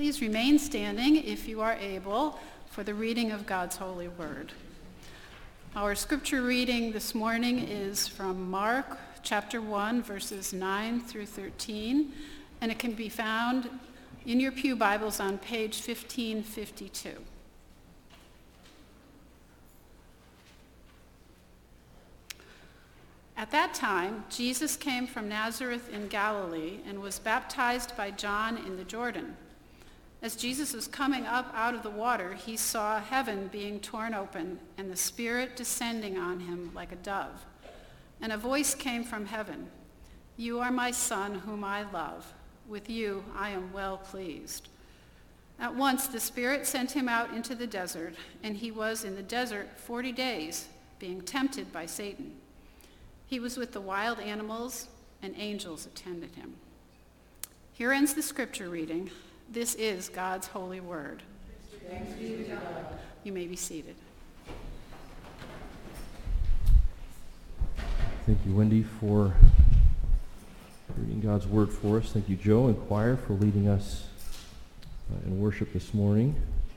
Please remain standing if you are able for the reading of God's holy word. Our scripture reading this morning is from Mark chapter 1, verses 9 through 13, and it can be found in your pew Bibles on page 1552. At that time, Jesus came from Nazareth in Galilee and was baptized by John in the Jordan. As Jesus was coming up out of the water, he saw heaven being torn open and the Spirit descending on him like a dove. And a voice came from heaven, "You are my Son whom I love. With you I am well pleased." At once the Spirit sent him out into the desert, and he was in the desert 40 days, being tempted by Satan. He was with the wild animals, and angels attended him. Here ends the scripture reading. This is God's holy word. Thanks be to God. You may be seated. Thank you, Wendy, for reading God's word for us. Thank you, Joe and choir, for leading us in worship this morning.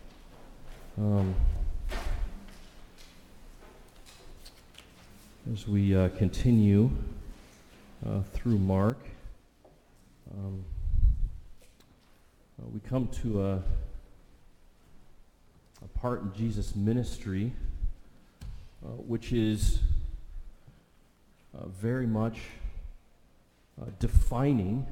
As we continue through Mark, we come to a part in Jesus' ministry which is very much defining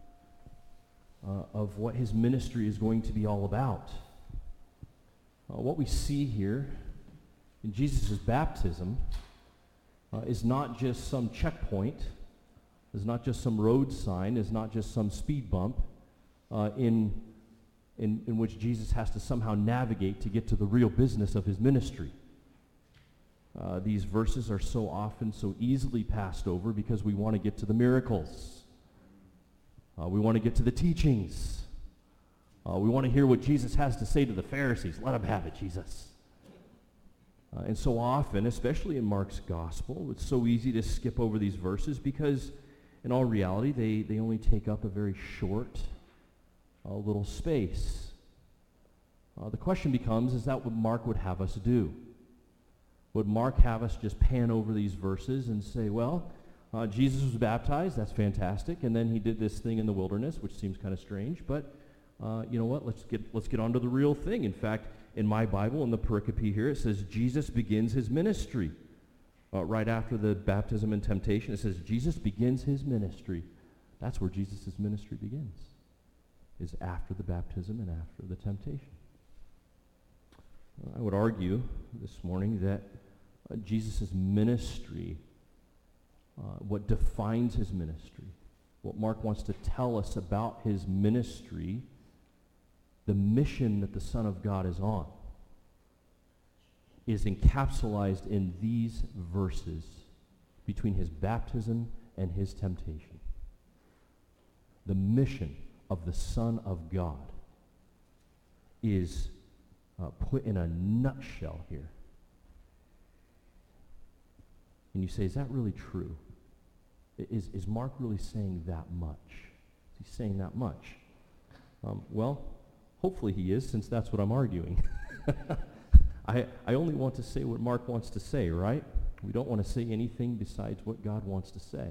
of what his ministry is going to be all about. What we see here in Jesus' baptism is not just some checkpoint, is not just some road sign, is not just some speed bump in which Jesus has to somehow navigate to get to the real business of his ministry. These verses are so often so easily passed over because we want to get to the miracles. We want to get to the teachings. We want to hear what Jesus has to say to the Pharisees. Let him have it, Jesus. And so often, especially in Mark's gospel, it's so easy to skip over these verses because in all reality, they only take up a very short little space. The question becomes, is that what Mark would have us do? Would Mark have us just pan over these verses and say, well, Jesus was baptized, that's fantastic, and then he did this thing in the wilderness, which seems kind of strange, but you know what, let's get on to the real thing. In fact, in my Bible, in the pericope here, it says Jesus begins his ministry. Right after the baptism and temptation, it says Jesus begins his ministry. That's where Jesus' ministry begins, is after the baptism and after the temptation. I would argue this morning that Jesus' ministry, what defines his ministry, what Mark wants to tell us about his ministry, the mission that the Son of God is on, is encapsulated in these verses between his baptism and his temptation. The mission of the Son of God is put in a nutshell here. And you say, is that really true? Is Mark really saying that much? Is he saying that much? Well, hopefully he is, since that's what I'm arguing. I only want to say what Mark wants to say, right? We don't want to say anything besides what God wants to say.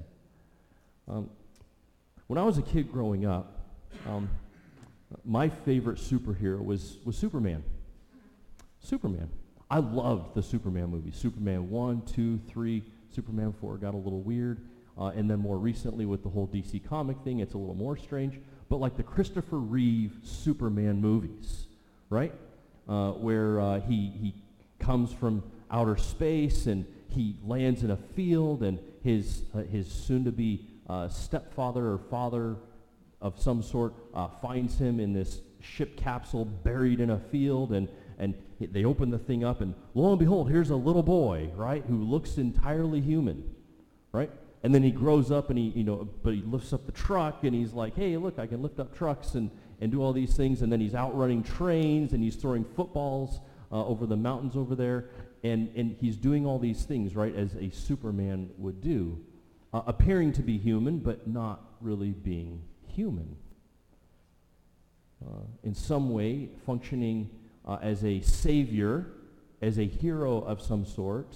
When I was a kid growing up, my favorite superhero was Superman. Superman. I loved the Superman movies. Superman 1, 2, 3, Superman 4 got a little weird. And then more recently with the whole DC comic thing, it's a little more strange. But like the Christopher Reeve Superman movies, right? Where he comes from outer space and he lands in a field and his soon-to-be stepfather or father of some sort finds him in this ship capsule buried in a field, and they open the thing up, and lo and behold, here's a little boy, right, who looks entirely human, right? And then he grows up and he lifts up the truck and he's like, hey, look, I can lift up trucks and do all these things. And then he's outrunning trains and he's throwing footballs over the mountains over there. And he's doing all these things, right, as a Superman would do, appearing to be human but not really being human. in some way functioning as a savior, as a hero of some sort,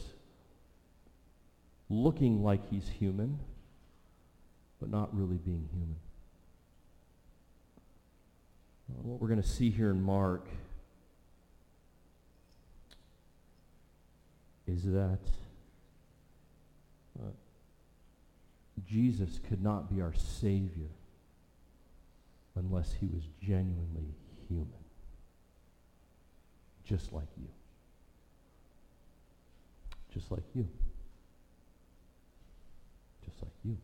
looking like he's human, but not really being human. What we're going to see here in Mark is that Jesus could not be our Savior unless he was genuinely human, just like you. Just like you. Just like you.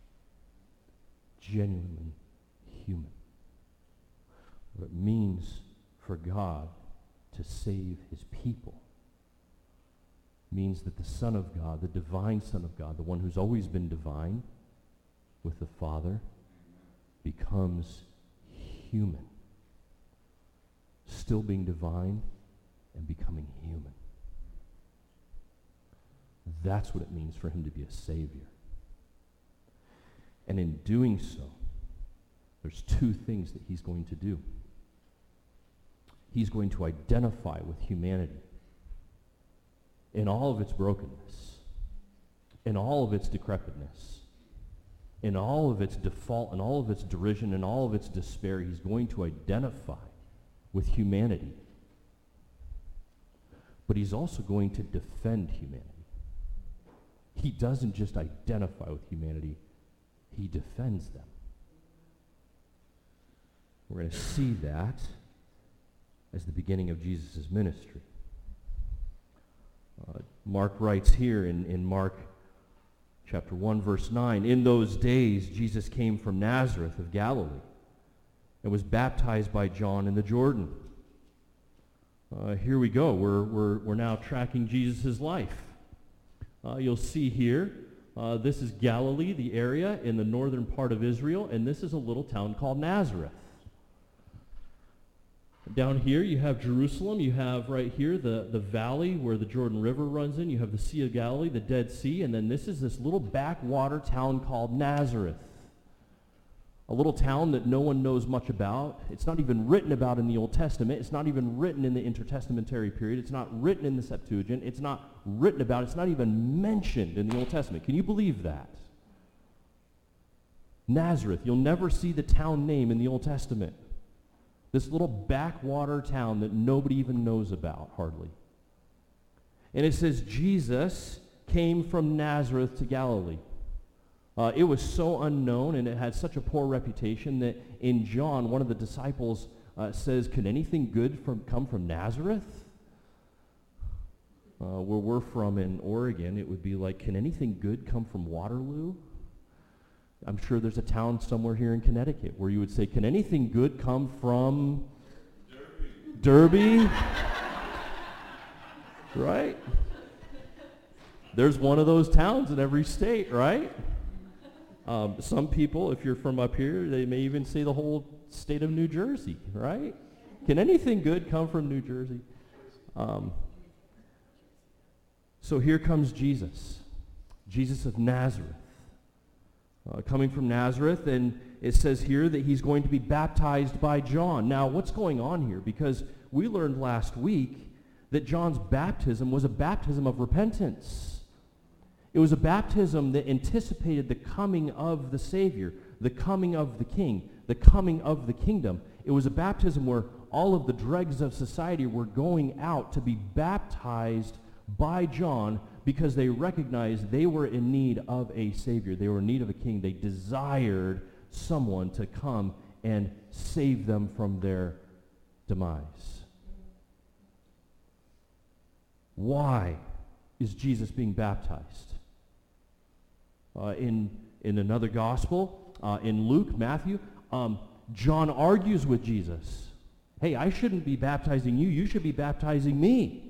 Genuinely human. What it means for God to save his people means that the Son of God, the divine Son of God, the one who's always been divine with the Father, becomes human. Still being divine and becoming human. That's what it means for him to be a Savior. And in doing so, there's two things that he's going to do. He's going to identify with humanity in all of its brokenness, in all of its decrepitness, in all of its default, in all of its derision, in all of its despair. He's going to identify with humanity. But he's also going to defend humanity. He doesn't just identify with humanity, he defends them. We're going to see that as the beginning of Jesus' ministry. Mark writes here in Mark chapter 1, verse 9, "In those days Jesus came from Nazareth of Galilee and was baptized by John in the Jordan." Here we go. We're now tracking Jesus' life. You'll see here, this is Galilee, the area in the northern part of Israel, and this is a little town called Nazareth. Down here you have Jerusalem. You have right here the valley where the Jordan River runs in. You have the Sea of Galilee, the Dead Sea, and then this is this little backwater town called Nazareth. A little town that no one knows much about. It's not even written about in the Old Testament. It's not even written in the intertestamentary period. It's not written in the Septuagint. It's not written about. It's not even mentioned in the Old Testament. Can you believe that? Nazareth. You'll never see the town name in the Old Testament. This little backwater town that nobody even knows about, hardly. And it says Jesus came from Nazareth to Galilee. It was so unknown and it had such a poor reputation that in John, one of the disciples says, "Can anything good come from Nazareth?" Where we're from in Oregon, it would be like, "Can anything good come from Waterloo?" I'm sure there's a town somewhere here in Connecticut where you would say, "Can anything good come from Derby?" Right? There's one of those towns in every state, right? Some people, if you're from up here, they may even say the whole state of New Jersey, right? Can anything good come from New Jersey? So here comes Jesus, Jesus of Nazareth, coming from Nazareth, and it says here that he's going to be baptized by John. Now, what's going on here? Because we learned last week that John's baptism was a baptism of repentance. It was a baptism that anticipated the coming of the Savior, the coming of the King, the coming of the kingdom. It was a baptism where all of the dregs of society were going out to be baptized by John because they recognized they were in need of a Savior. They were in need of a king. They desired someone to come and save them from their demise. Why is Jesus being baptized? In another gospel, in Luke, Matthew, John argues with Jesus. "Hey, I shouldn't be baptizing you. You should be baptizing me."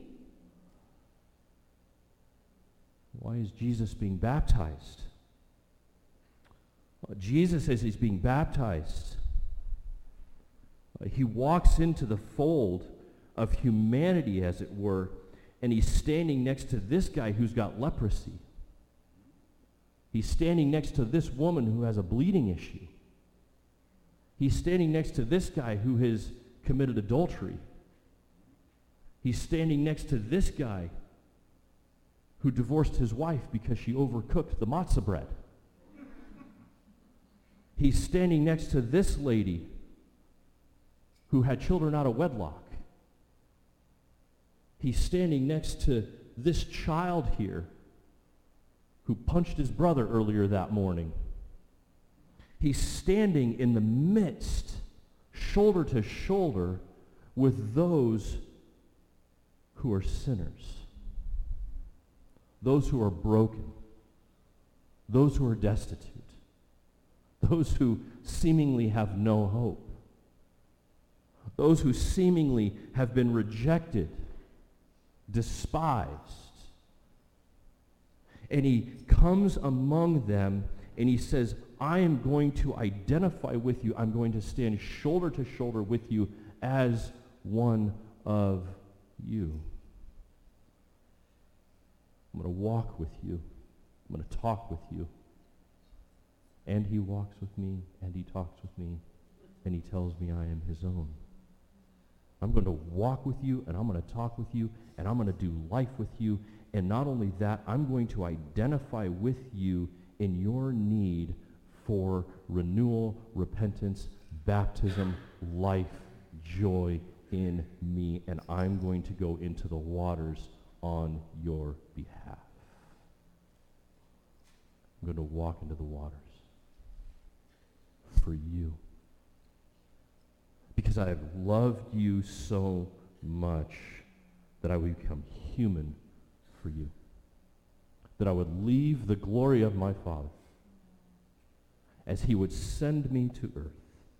Why is Jesus being baptized? Jesus, as he's being baptized, he walks into the fold of humanity, as it were, and he's standing next to this guy who's got leprosy. He's standing next to this woman who has a bleeding issue. He's standing next to this guy who has committed adultery. He's standing next to this guy who divorced his wife because she overcooked the matzah bread. He's standing next to this lady who had children out of wedlock. He's standing next to this child here who punched his brother earlier that morning. He's standing in the midst, shoulder to shoulder, with those who are sinners, those who are broken, those who are destitute, those who seemingly have no hope, those who seemingly have been rejected, despised. And he comes among them and he says, I am going to identify with you. I'm going to stand shoulder to shoulder with you as one of you. I'm going to walk with you. I'm going to talk with you. And he walks with me, and he talks with me, and he tells me I am his own. I'm going to walk with you, and I'm going to talk with you, and I'm going to do life with you. And not only that, I'm going to identify with you in your need for renewal, repentance, baptism, life, joy in me. And I'm going to go into the waters on your behalf. I'm going to walk into the waters for you. Because I have loved you so much that I would become human for you. That I would leave the glory of my Father as he would send me to earth.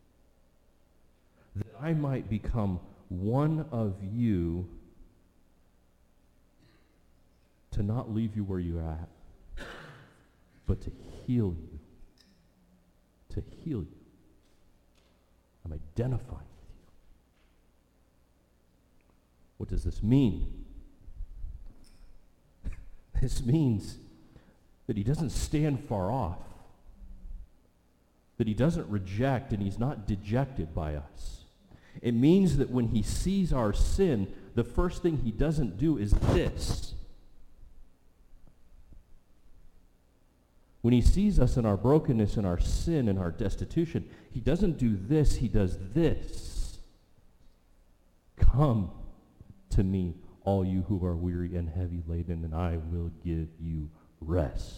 That I might become one of you, to not leave you where you're at, but to heal you. To heal you. I'm identifying with you. What does this mean? This means that he doesn't stand far off. That he doesn't reject and he's not dejected by us. It means that when he sees our sin, the first thing he doesn't do is this. When he sees us in our brokenness and our sin and our destitution, he doesn't do this, he does this. Come to me, all you who are weary and heavy laden, and I will give you rest.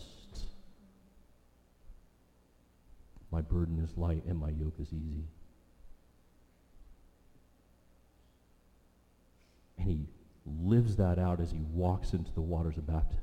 My burden is light and my yoke is easy. And he lives that out as he walks into the waters of baptism.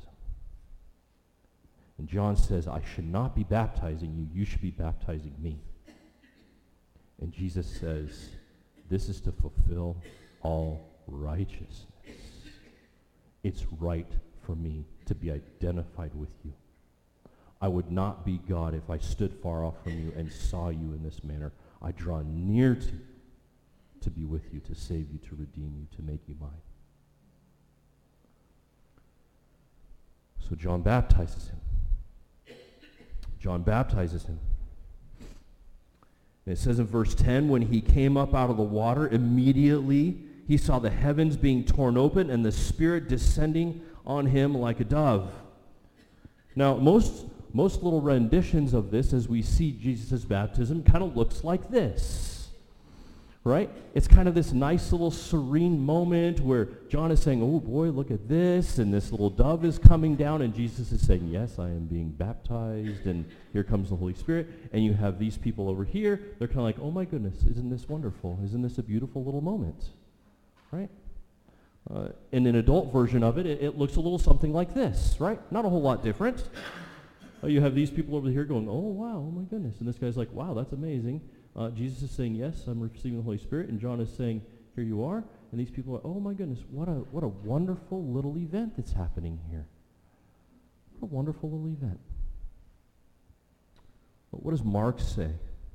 And John says, I should not be baptizing you, you should be baptizing me. And Jesus says, this is to fulfill all righteousness. It's right for me to be identified with you. I would not be God if I stood far off from you and saw you in this manner. I draw near to you to be with you, to save you, to redeem you, to make you mine. So John baptizes him. John baptizes him. And it says in verse 10, when he came up out of the water, immediately he saw the heavens being torn open and the Spirit descending on him like a dove. Now, most little renditions of this as we see Jesus' baptism kind of looks like this. Right? It's kind of this nice little serene moment where John is saying, oh boy, look at this, and this little dove is coming down, and Jesus is saying, yes, I am being baptized, and here comes the Holy Spirit, and you have these people over here, they're kind of like, oh my goodness, isn't this wonderful? Isn't this a beautiful little moment? Right? In an adult version of it, it looks a little something like this, right? Not a whole lot different. You have these people over here going, oh wow, oh my goodness, and this guy's like, wow, that's amazing. Jesus is saying, yes, I'm receiving the Holy Spirit, and John is saying, here you are, and these people are, oh my goodness, what a wonderful little event that's happening here. What a wonderful little event. But what does Mark say?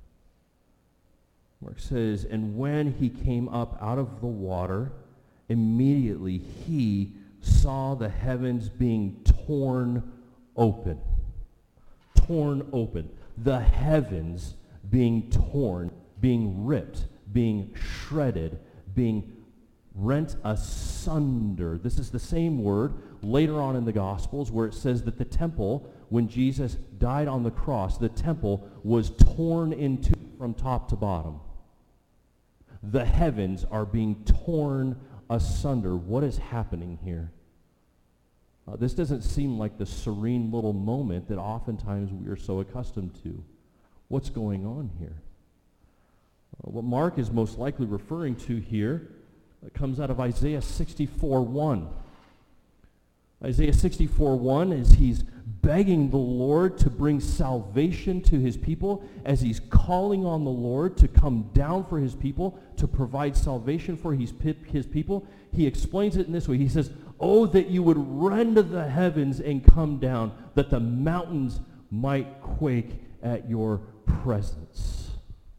Mark says, and when he came up out of the water, immediately he saw the heavens being torn open. Torn open. The heavens being torn being ripped, being shredded, being rent asunder. This is the same word later on in the Gospels where it says that the temple, when Jesus died on the cross, the temple was torn in two from top to bottom. The heavens are being torn asunder. What is happening here? This doesn't seem like the serene little moment that oftentimes we are so accustomed to. What's going on here? What Mark is most likely referring to here comes out of Isaiah 64:1. Isaiah 64:1 is he's begging the Lord to bring salvation to his people, as he's calling on the Lord to come down for his people, to provide salvation for his people. He explains it in this way. He says, "Oh, that you would rend the heavens and come down, that the mountains might quake at your presence."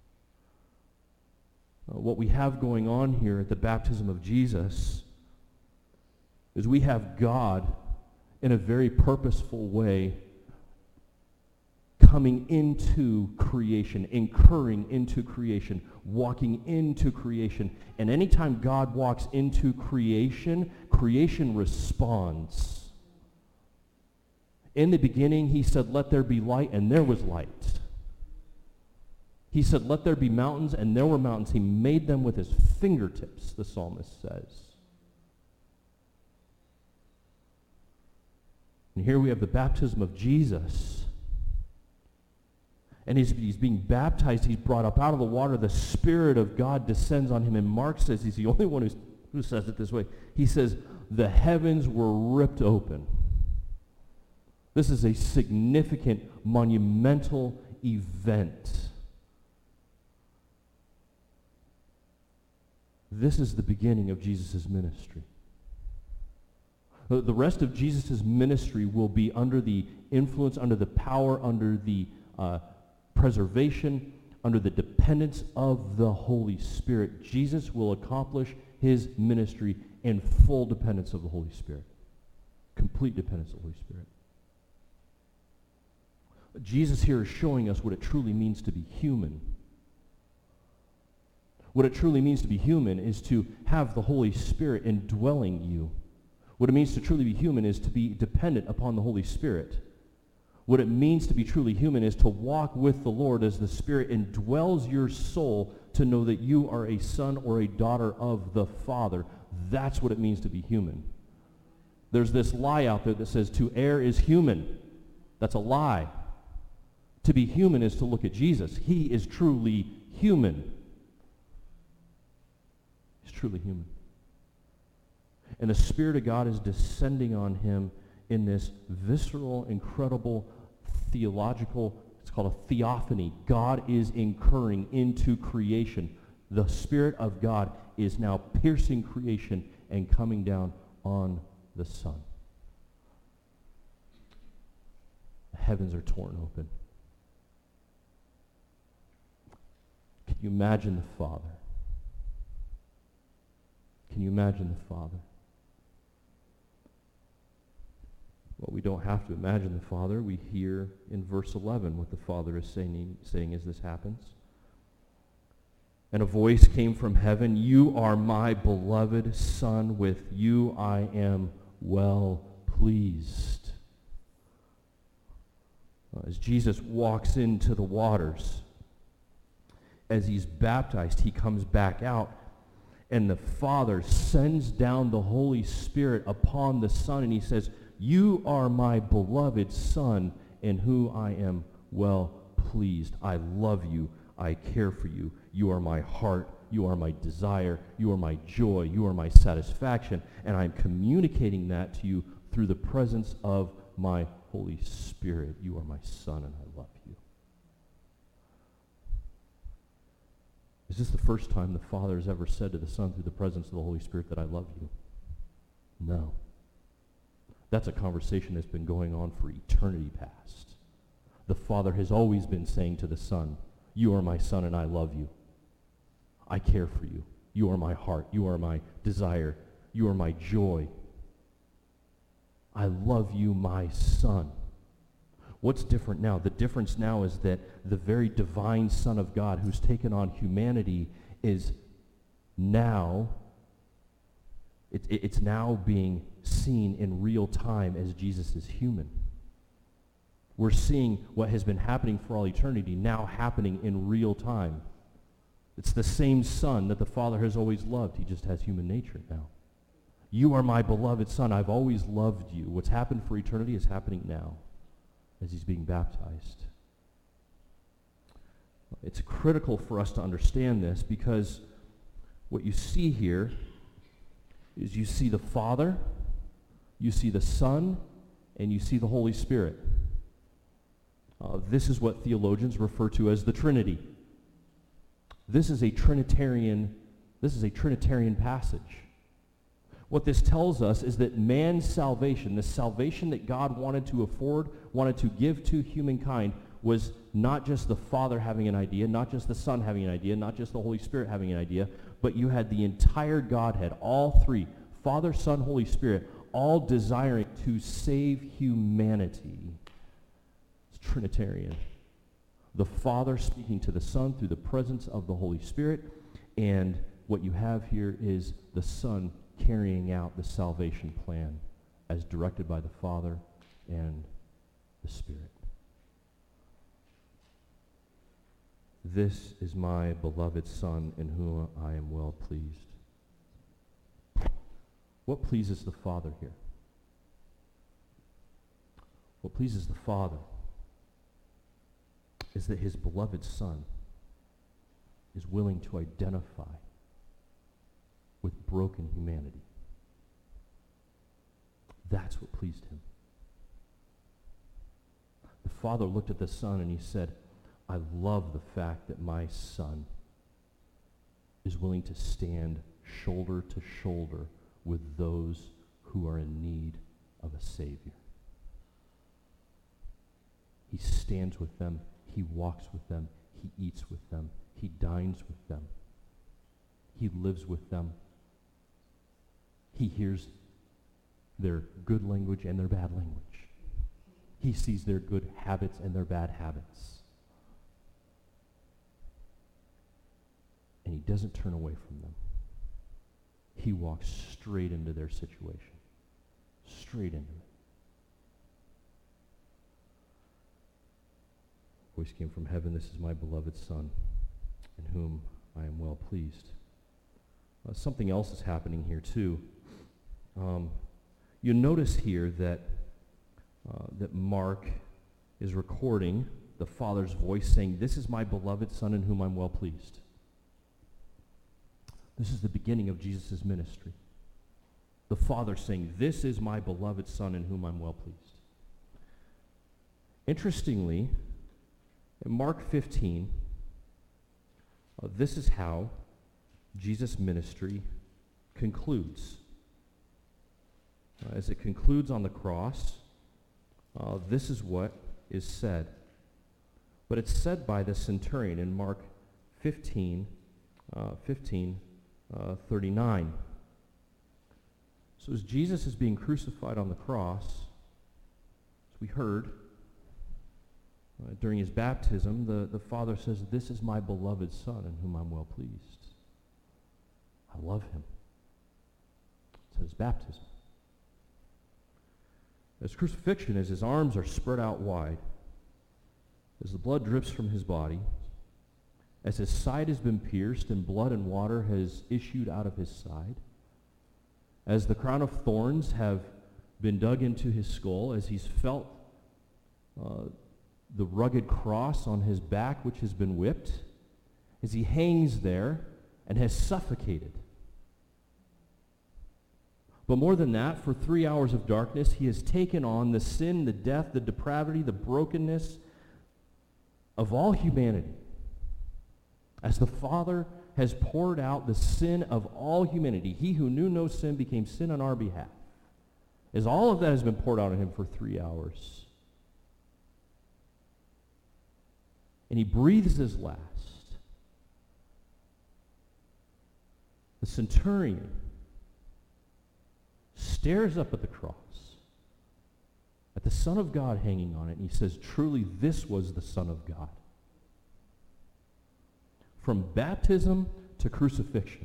What we have going on here at the baptism of Jesus is we have God in a very purposeful way coming into creation, incurring into creation, walking into creation. And anytime God walks into creation, creation responds. In the beginning, he said, "Let there be light," and there was light. He said, "Let there be mountains," and there were mountains. He made them with his fingertips, the psalmist says. And here we have the baptism of Jesus. And he's being baptized. He's brought up out of the water. The Spirit of God descends on him. And Mark says, he's the only one who says it this way. He says, the heavens were ripped open. This is a significant, monumental event. This is the beginning of Jesus' ministry. The rest of Jesus' ministry will be under the influence, under the power, under the preservation, under the dependence of the Holy Spirit. Jesus will accomplish his ministry in full dependence of the Holy Spirit. Complete dependence of the Holy Spirit. Jesus here is showing us what it truly means to be human. What it truly means to be human is to have the Holy Spirit indwelling you. What it means to truly be human is to be dependent upon the Holy Spirit. What it means to be truly human is to walk with the Lord as the Spirit indwells your soul to know that you are a son or a daughter of the Father. That's what it means to be human. There's this lie out there that says to err is human. That's a lie. To be human is to look at Jesus. He is truly human. He's truly human. And the Spirit of God is descending on him in this visceral, incredible, theological, it's called a theophany. God is incurring into creation. The Spirit of God is now piercing creation and coming down on the Son. The heavens are torn open. Can you imagine the Father? Can you imagine the Father? Well, we don't have to imagine the Father. We hear in verse 11 what the Father is saying as this happens. And a voice came from heaven, "You are my beloved Son. With you I am well pleased." As Jesus walks into the waters, as he's baptized, he comes back out, and the Father sends down the Holy Spirit upon the Son, and he says, "You are my beloved Son, in whom I am well pleased. I love you. I care for you. You are my heart. You are my desire. You are my joy. You are my satisfaction." And I'm communicating that to you through the presence of my Holy Spirit. You are my Son, and I love you. Is this the first time the Father has ever said to the Son through the presence of the Holy Spirit that I love you? No. That's a conversation that's been going on for eternity past. The Father has always been saying to the Son, "You are my Son and I love you. I care for you. You are my heart. You are my desire. You are my joy. I love you, my Son." What's different now? The difference now is that the very divine Son of God who's taken on humanity is now, it's now being seen in real time as Jesus is human. We're seeing what has been happening for all eternity now happening in real time. It's the same Son that the Father has always loved. He just has human nature now. You are my beloved Son. I've always loved you. What's happened for eternity is happening now as he's being baptized. It's critical for us to understand this because what you see here is you see the Father, you see the Son, and you see the Holy Spirit. This is what theologians refer to as the Trinity. This is a Trinitarian passage. What this tells us is that man's salvation, the salvation that God wanted to afford, wanted to give to humankind, was not just the Father having an idea, not just the Son having an idea, not just the Holy Spirit having an idea, but you had the entire Godhead, all three, Father, Son, Holy Spirit, all desiring to save humanity. It's Trinitarian. The Father speaking to the Son through the presence of the Holy Spirit, and what you have here is the Son carrying out the salvation plan as directed by the Father and the Spirit. This is my beloved Son in whom I am well pleased. What pleases the Father here? What pleases the Father is that his beloved Son is willing to identify with broken humanity. That's what pleased him. The Father looked at the Son and he said, I love the fact that my Son is willing to stand shoulder to shoulder with those who are in need of a Savior. He stands with them. He walks with them. He eats with them. He dines with them. He lives with them. He hears their good language and their bad language. He sees their good habits and their bad habits. And he doesn't turn away from them. He walks straight into their situation. Straight into it. Voice came from heaven, this is my beloved Son, in whom I am well pleased. Something else is happening here too. You notice here that Mark is recording the Father's voice saying, this is my beloved Son in whom I'm well pleased. This is the beginning of Jesus' ministry. The Father saying, this is my beloved Son in whom I'm well pleased. Interestingly, in Mark 15, this is how Jesus' ministry concludes. As it concludes on the cross, this is what is said. But it's said by the centurion in Mark 15:39. So as Jesus is being crucified on the cross, as we heard, during his baptism, the Father says, this is my beloved Son in whom I'm well pleased. I love him. It's at his baptism. His crucifixion, as his arms are spread out wide, as the blood drips from his body, as his side has been pierced and blood and water has issued out of his side, as the crown of thorns have been dug into his skull, as he's felt the rugged cross on his back which has been whipped, as he hangs there and has suffocated. But more than that, for 3 hours of darkness, he has taken on the sin, the death, the depravity, the brokenness of all humanity. As the Father has poured out the sin of all humanity, he who knew no sin became sin on our behalf. As all of that has been poured out on him for 3 hours. And he breathes his last. The centurion stares up at the cross at the Son of God hanging on it, and he says, truly, this was the Son of God. From baptism to crucifixion,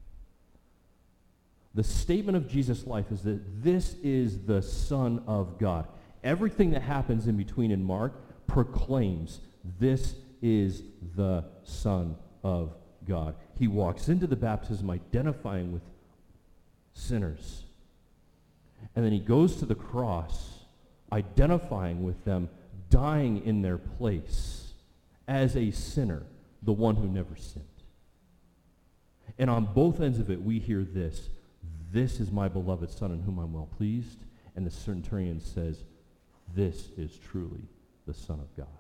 the statement of Jesus' life is that this is the Son of God. Everything that happens in between in Mark proclaims this is the Son of God. He walks into the baptism identifying with sinners. And then he goes to the cross identifying with them, dying in their place as a sinner, the one who never sinned. And on both ends of it, we hear this: this is my beloved Son in whom I'm well pleased. And the centurion says, this is truly the Son of God.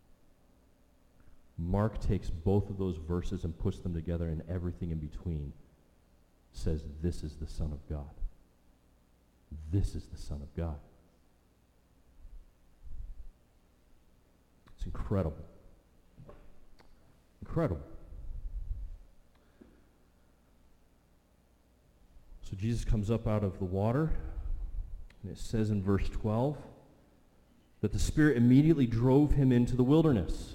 Mark takes both of those verses and puts them together, and everything in between says, this is the Son of God. This is the Son of God. It's incredible. Incredible. So Jesus comes up out of the water, and it says in verse 12 that the Spirit immediately drove him into the wilderness.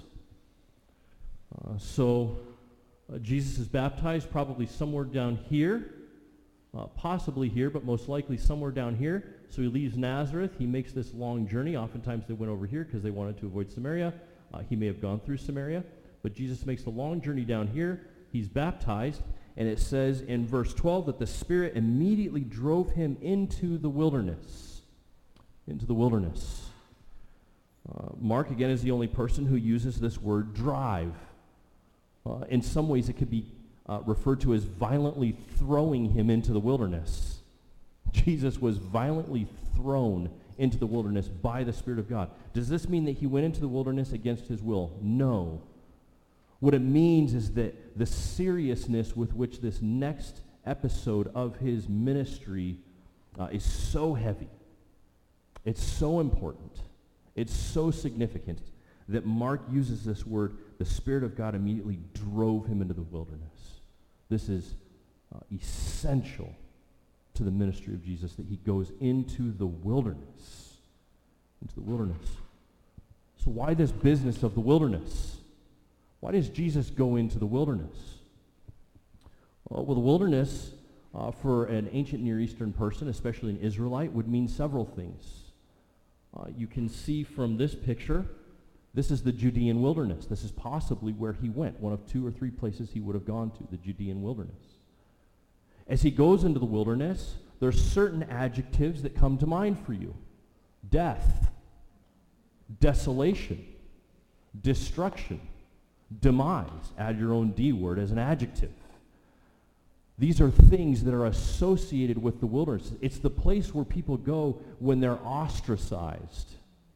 Jesus is baptized probably somewhere down here, possibly here, but most likely somewhere down here. So he leaves Nazareth. He makes this long journey. Oftentimes they went over here because they wanted to avoid Samaria. He may have gone through Samaria, but Jesus makes the long journey down here. He's baptized, and it says in verse 12 that the Spirit immediately drove him into the wilderness. Into the wilderness. Mark, again, is the only person who uses this word drive. In some ways, it could be referred to as violently throwing him into the wilderness. Jesus was violently thrown into the wilderness by the Spirit of God. Does this mean that he went into the wilderness against his will? No. What it means is that the seriousness with which this next episode of his ministry is so heavy. It's so important. It's so significant that Mark uses this word, the Spirit of God immediately drove him into the wilderness. This is essential to the ministry of Jesus, that he goes into the wilderness. Into the wilderness. So why this business of the wilderness? Why does Jesus go into the wilderness? Well, the wilderness for an ancient Near Eastern person, especially an Israelite, would mean several things. You can see from this picture, this is the Judean wilderness. This is possibly where he went, one of 2 or 3 places he would have gone to, the Judean wilderness. As he goes into the wilderness, there's certain adjectives that come to mind for you. Death, desolation, destruction, demise. Add your own D word as an adjective. These are things that are associated with the wilderness. It's the place where people go when they're ostracized.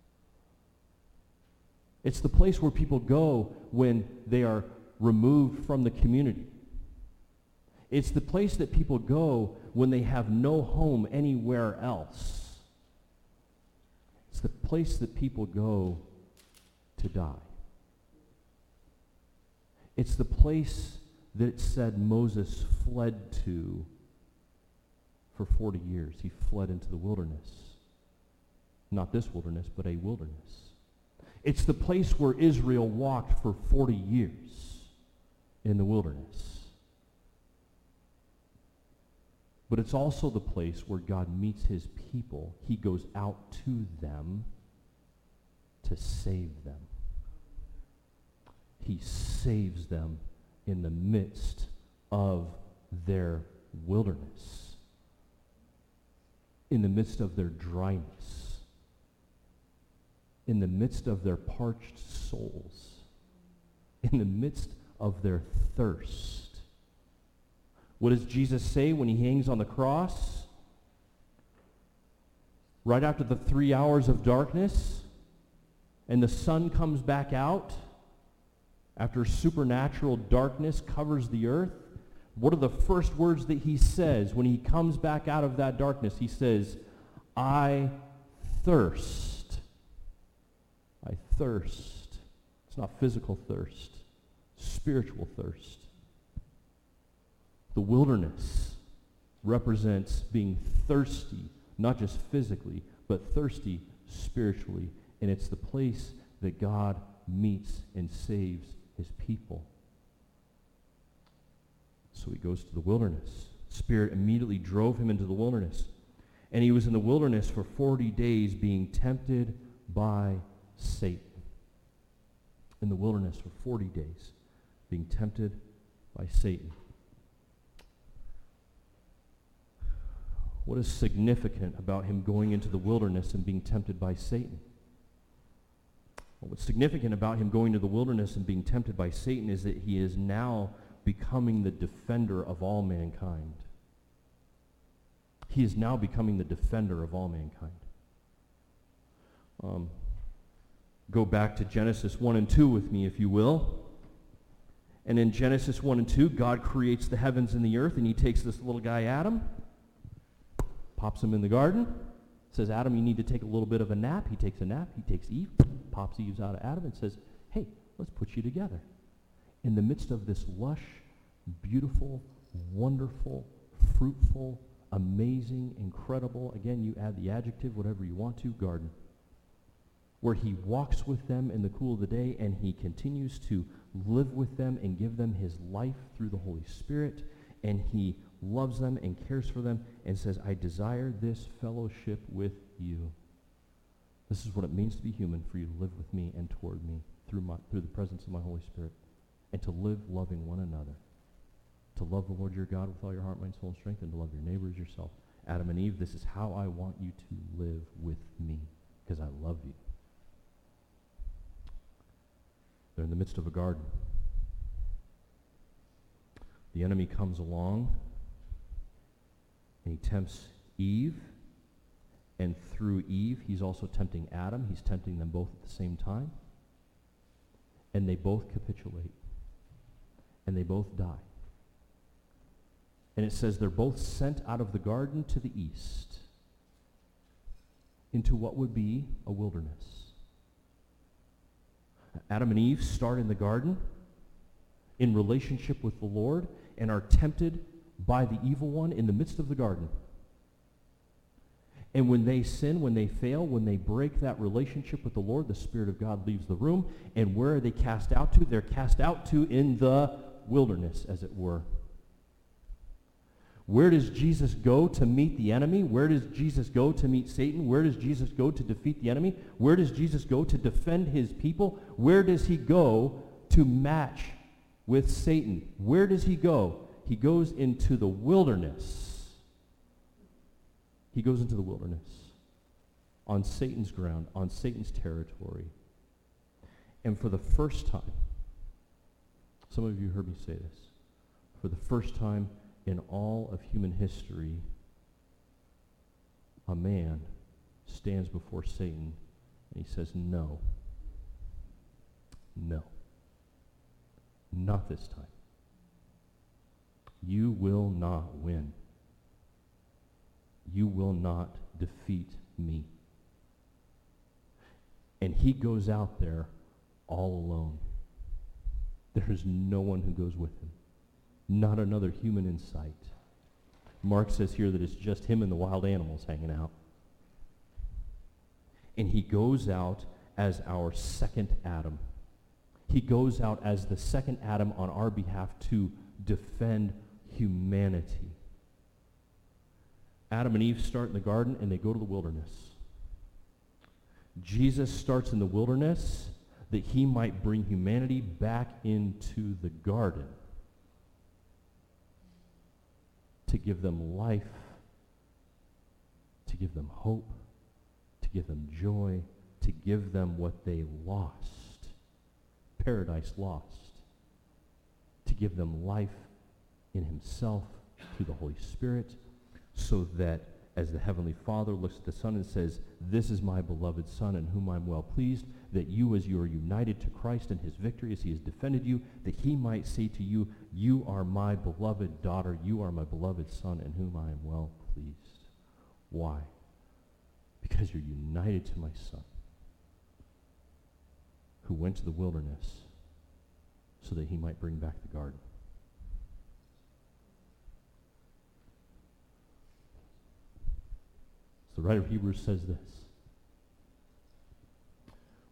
It's the place where people go when they are removed from the community. It's the place that people go when they have no home anywhere else. It's the place that people go to die. It's the place that it said Moses fled to for 40 years. He fled into the wilderness. Not this wilderness, but a wilderness. It's the place where Israel walked for 40 years in the wilderness. But it's also the place where God meets his people. He goes out to them to save them. He saves them in the midst of their wilderness, in the midst of their dryness, in the midst of their parched souls, in the midst of their thirst. What does Jesus say when he hangs on the cross? Right after the 3 hours of darkness, and the sun comes back out, after supernatural darkness covers the earth, what are the first words that he says when he comes back out of that darkness? He says, I thirst. I thirst. It's not physical thirst, spiritual thirst. The wilderness represents being thirsty, not just physically, but thirsty spiritually, and it's the place that God meets and saves his people. So he goes to the wilderness. Spirit immediately drove him into the wilderness. And he was in the wilderness for 40 days being tempted by Satan. In the wilderness for 40 days being tempted by Satan. What is significant about him going into the wilderness and being tempted by Satan? Well, what's significant about him going to the wilderness and being tempted by Satan is that he is now becoming the defender of all mankind. He is now becoming the defender of all mankind. Go back to Genesis 1 and 2 with me, if you will. And in Genesis 1 and 2, God creates the heavens and the earth, and he takes this little guy, Adam, pops him in the garden, says, Adam, you need to take a little bit of a nap. He takes a nap. He takes Eve, pops Eve out of Adam, and says, hey, let's put you together. In the midst of this lush, beautiful, wonderful, fruitful, amazing, incredible, again, you add the adjective, whatever you want to, garden, where he walks with them in the cool of the day, and he continues to live with them and give them his life through the Holy Spirit, and he loves them and cares for them and says, I desire this fellowship with you. This is what it means to be human, for you to live with me and toward me through the presence of my Holy Spirit, and to live loving one another. To love the Lord your God with all your heart, mind, soul, and strength, and to love your neighbor as yourself. Adam and Eve, this is how I want you to live with me, because I love you. They're in the midst of a garden. The enemy comes along, and he tempts Eve, and through Eve, he's also tempting Adam. He's tempting them both at the same time, and they both capitulate, and they both die. And it says they're both sent out of the garden to the east into what would be a wilderness. Adam and Eve start in the garden in relationship with the Lord and are tempted by the evil one in the midst of the garden. And when they sin, when they fail, when they break that relationship with the Lord, the Spirit of God leaves the room. And where are they cast out to? They're cast out to in the wilderness, as it were. Where does Jesus go to meet the enemy? Where does Jesus go to meet Satan? Where does Jesus go to defeat the enemy? Where does Jesus go to defend his people? Where does he go to match with Satan? Where does he go? He goes into the wilderness. He goes into the wilderness on Satan's ground, on Satan's territory. And for the first time, some of you heard me say this, for the first time in all of human history, a man stands before Satan and he says, no, not this time. You will not win. You will not defeat me. And he goes out there all alone. There is no one who goes with him. Not another human in sight. Mark says here that it's just him and the wild animals hanging out. And he goes out as our second Adam. He goes out as the second Adam on our behalf to defend humanity. Adam and Eve start in the garden and they go to the wilderness. Jesus starts in the wilderness that he might bring humanity back into the garden, to give them life, to give them hope, to give them joy, to give them what they lost, paradise lost, to give them life in himself through the Holy Spirit, so that as the Heavenly Father looks at the Son and says, this is my beloved Son in whom I'm well pleased, that you, as you are united to Christ in his victory, as he has defended you, that he might say to you, you are my beloved daughter, you are my beloved Son in whom I am well pleased. Why? Because you're united to my Son, who went to the wilderness so that he might bring back the garden. The writer of Hebrews says this,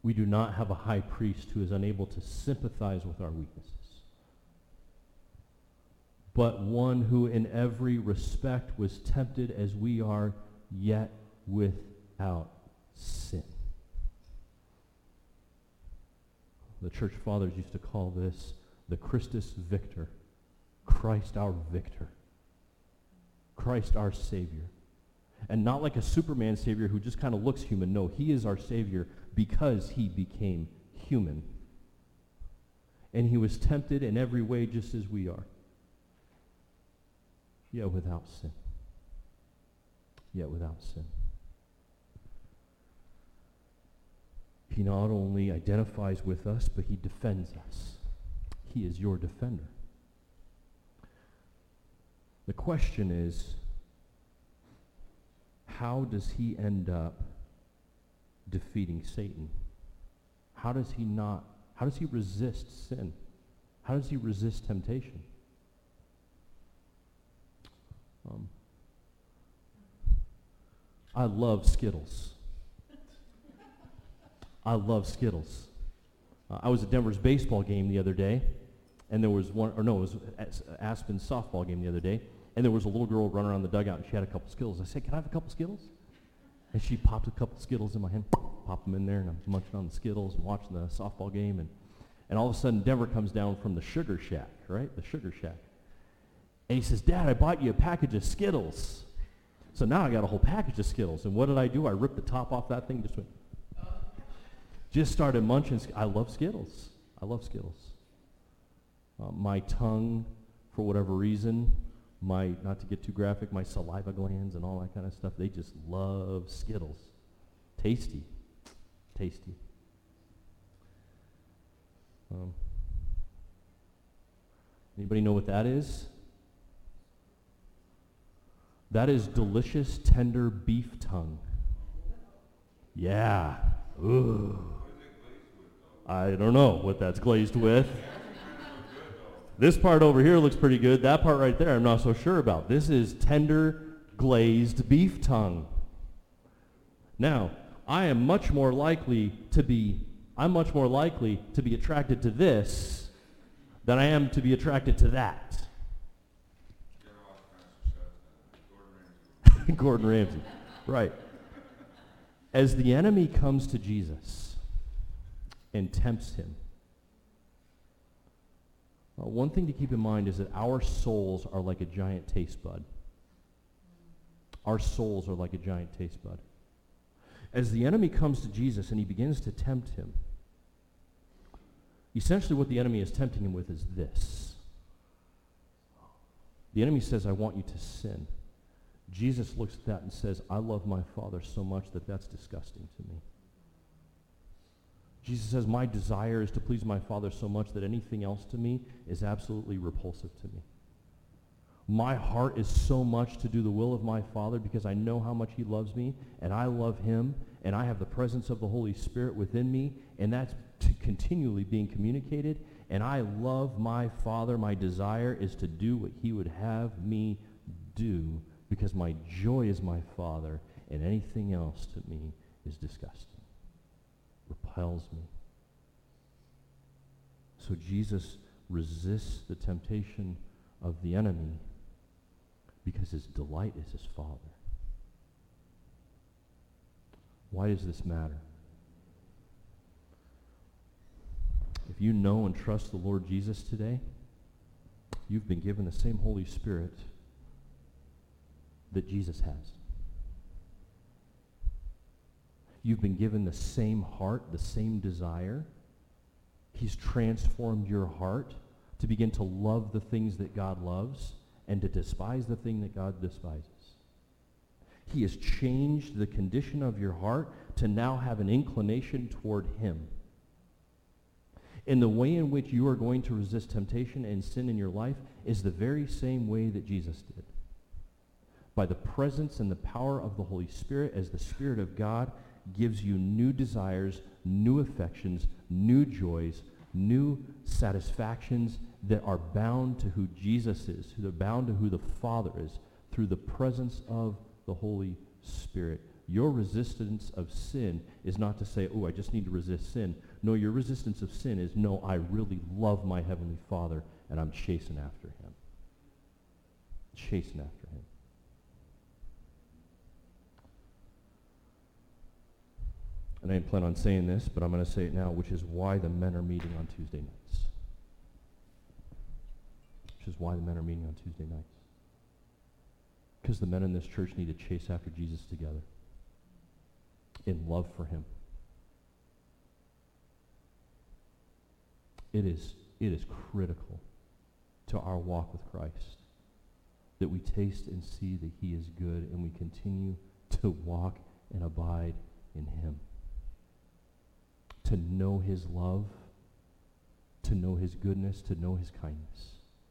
We do not have a high priest who is unable to sympathize with our weaknesses, but one who in every respect was tempted as we are, yet without sin. The church fathers used to call this the Christus Victor, Christ our victor, Christ our Savior. And not like a Superman Savior who just kind of looks human. No, he is our Savior because he became human. And he was tempted in every way just as we are, yet without sin. Yet without sin. He not only identifies with us, but he defends us. He is your defender. The question is, how does he end up defeating Satan? How does he resist sin? How does he resist temptation? I love Skittles. I love Skittles. I was at Denver's baseball game the other day, and there was it was Aspen's softball game the other day, and there was a little girl running around the dugout, and she had a couple Skittles. I said, "Can I have a couple Skittles?" And she popped a couple Skittles in my hand, popped them in there, and I'm munching on the Skittles and watching the softball game, and all of a sudden Denver comes down from the Sugar Shack, right? The Sugar Shack. And he says, "Dad, I bought you a package of Skittles." So now I got a whole package of Skittles, and what did I do? I ripped the top off that thing, just started munching. I love Skittles. I love Skittles. My tongue, for whatever reason, not to get too graphic, my saliva glands and all that kind of stuff, they just love Skittles. Tasty. Tasty. Anybody know what that is? That is delicious, tender beef tongue. Yeah. Ooh. I don't know what that's glazed with. This part over here looks pretty good. That part right there I'm not so sure about. This is tender, glazed beef tongue. Now, I'm much more likely to be attracted to this than I am to be attracted to that. Gordon Ramsay. Right. As the enemy comes to Jesus and tempts him, one thing to keep in mind is that our souls are like a giant taste bud. Our souls are like a giant taste bud. As the enemy comes to Jesus and he begins to tempt him, essentially what the enemy is tempting him with is this. The enemy says, "I want you to sin." Jesus looks at that and says, "I love my Father so much that that's disgusting to me." Jesus says, "My desire is to please my Father so much that anything else to me is absolutely repulsive to me. My heart is so much to do the will of my Father because I know how much he loves me, and I love him, and I have the presence of the Holy Spirit within me, and that's continually being communicated, and I love my Father. My desire is to do what he would have me do because my joy is my Father, and anything else to me is disgusting, repels me." So Jesus resists the temptation of the enemy because his delight is his Father. Why does this matter? If you know and trust the Lord Jesus today, you've been given the same Holy Spirit that Jesus has. You've been given the same heart, the same desire. He's transformed your heart to begin to love the things that God loves and to despise the thing that God despises. He has changed the condition of your heart to now have an inclination toward him. And the way in which you are going to resist temptation and sin in your life is the very same way that Jesus did. By the presence and the power of the Holy Spirit, as the Spirit of God gives you new desires, new affections, new joys, new satisfactions that are bound to who Jesus is, that are bound to who the Father is, through the presence of the Holy Spirit. Your resistance of sin is not to say, oh, I just need to resist sin. No, your resistance of sin is, no, I really love my Heavenly Father, and I'm chasing after him. Chasing after him. And I didn't plan on saying this, but I'm going to say it now, which is why the men are meeting on Tuesday nights. Which is why the men are meeting on Tuesday nights. Because the men in this church need to chase after Jesus together in love for him. It is critical to our walk with Christ that we taste and see that he is good and we continue to walk and abide in him. To know his love, to know his goodness, to know his kindness.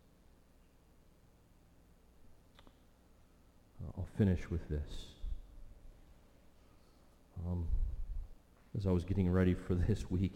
I'll finish with this. As I was getting ready for this week,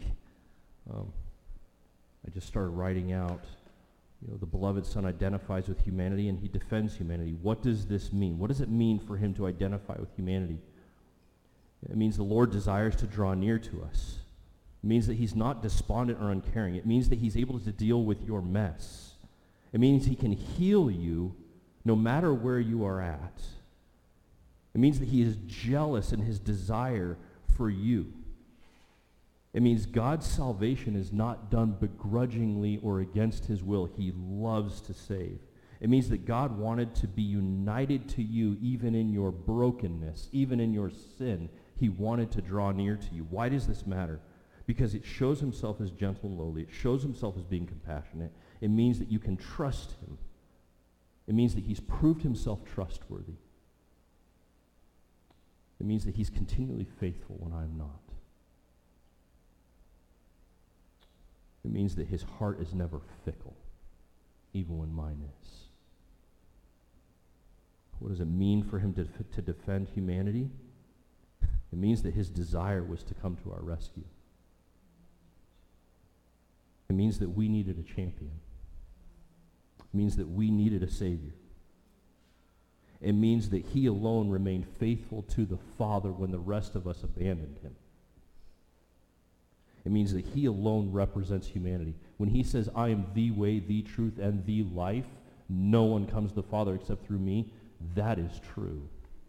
I just started writing out, the beloved Son identifies with humanity and he defends humanity. What does this mean? What does it mean for him to identify with humanity? It means the Lord desires to draw near to us. It means that he's not despondent or uncaring. It means that he's able to deal with your mess. It means he can heal you no matter where you are at. It means that he is jealous in his desire for you. It means God's salvation is not done begrudgingly or against his will. He loves to save. It means that God wanted to be united to you even in your brokenness, even in your sin. He wanted to draw near to you. Why does this matter? Because it shows himself as gentle and lowly. It shows himself as being compassionate. It means that you can trust him. It means that he's proved himself trustworthy. It means that he's continually faithful when I'm not. It means that his heart is never fickle, even when mine is. What does it mean for him to defend humanity? It means that his desire was to come to our rescue. It means that we needed a champion. It means that we needed a Savior. It means that he alone remained faithful to the Father when the rest of us abandoned him. It means that he alone represents humanity. When he says, I am the way, the truth, and the life, no one comes to the Father except through me, that is true.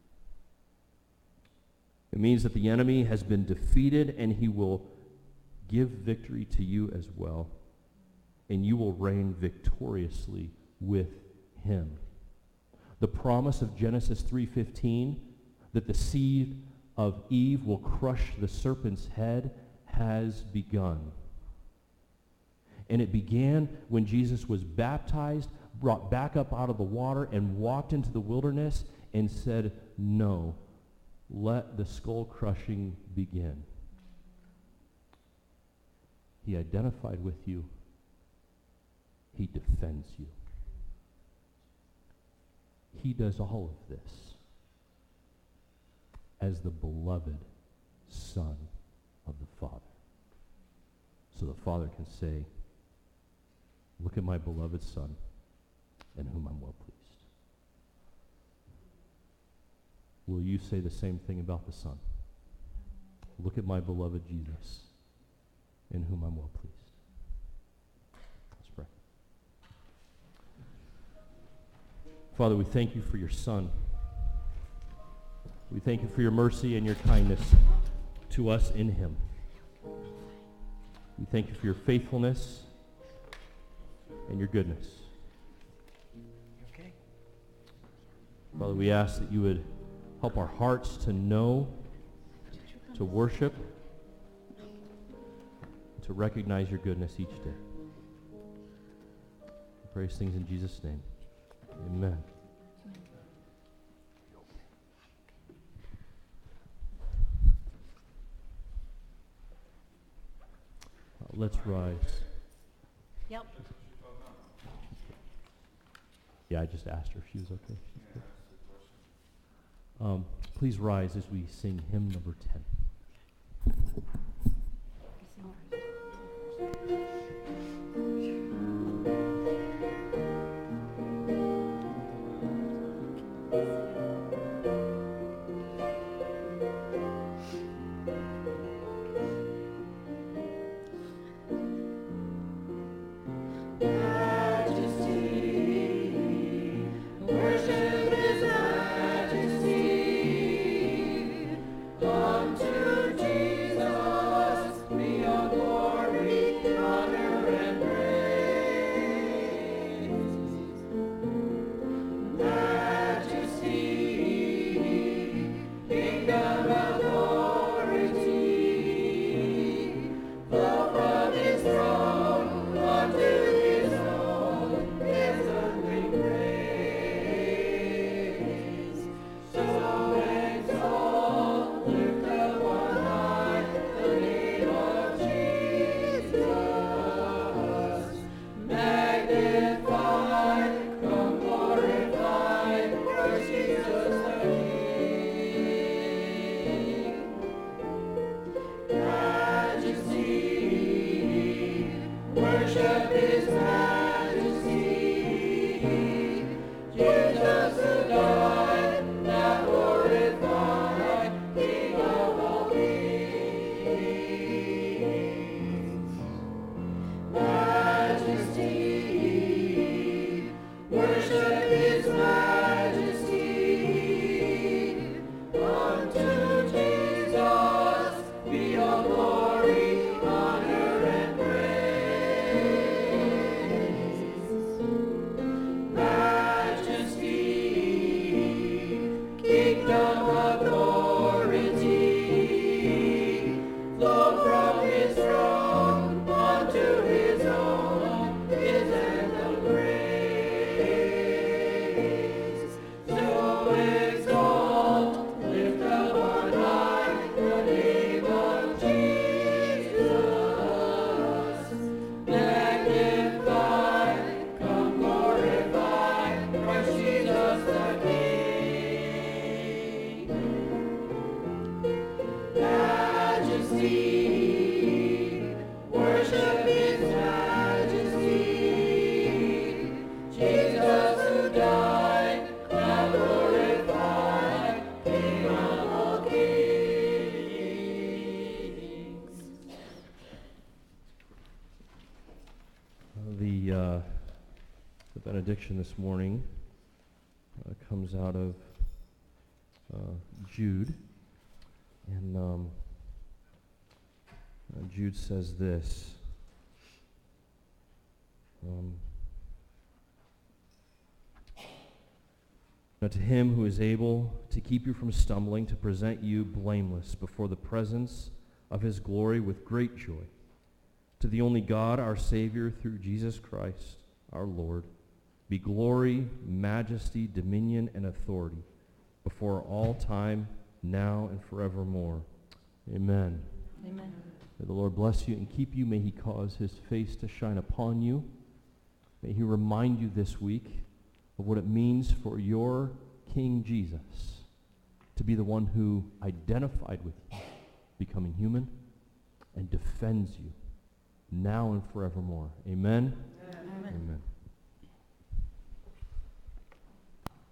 It means that the enemy has been defeated and he will give victory to you as well. And you will reign victoriously with him. The promise of Genesis 3:15, that the seed of Eve will crush the serpent's head, has begun. And it began when Jesus was baptized, brought back up out of the water, and walked into the wilderness and said, no, let the skull crushing begin. He identified with you. He defends you. He does all of this as the beloved Son of the Father. So the Father can say, look at my beloved Son, in whom I'm well pleased. Will you say the same thing about the Son? Look at my beloved Jesus, in whom I'm well pleased. Let's pray. Father, we thank you for your Son. We thank you for your mercy and your kindness to us in him. We thank you for your faithfulness and your goodness. Okay. Father, we ask that you would help our hearts to know, to worship, to recognize your goodness each day. We pray these things in Jesus' name. Amen. Let's rise. Yep. Yeah, I just asked her if she was okay. Please rise as we sing hymn number 10. benediction this morning comes out of Jude. And Jude says this. Now to him who is able to keep you from stumbling, to present you blameless before the presence of his glory with great joy, to the only God, our Savior, through Jesus Christ, our Lord, be glory, majesty, dominion, and authority before all time, now and forevermore. Amen. Amen. May the Lord bless you and keep you. May he cause his face to shine upon you. May he remind you this week of what it means for your King Jesus to be the one who identified with you, becoming human, and defends you now and forevermore. Amen? Amen. Amen.